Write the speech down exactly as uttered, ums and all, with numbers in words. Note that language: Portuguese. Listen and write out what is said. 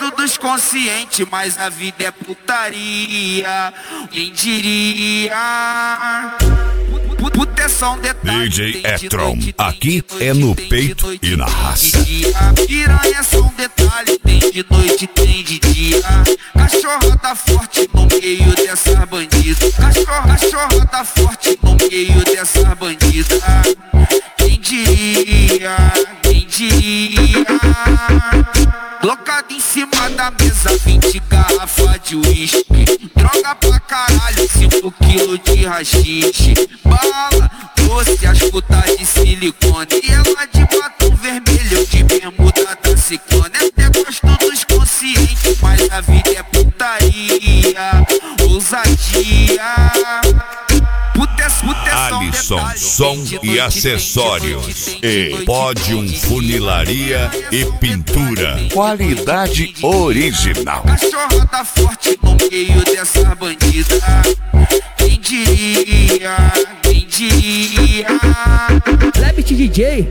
gosto dos conscientes, mas a vida é putaria. Quem diria? Puta é só um detalhe. D J Etron, aqui é no peito e na raça. Piranha é só um detalhe, tem de noite, tem de dia. Cachorrada forte no meio dessa bandida. Cachorro, cachorrada forte no meio dessa bandida. Quem diria? Quem diria? Colocado em cima da mesa, vinte garrafas de uísque. Droga pra caralho, cinco quilos de rachixe. Bala, doce, as putas de silicone. E ela de batom vermelho, de bermuda da ciclone. Até gosto dos conscientes, mas a vida é putaria. Ousadia. Alisson, som e acessórios. E Pódium Funilaria e Pintura. Qualidade original. Cachorrada forte no meio dessa bandida. Quem diria? Quem diria? Lebit D J.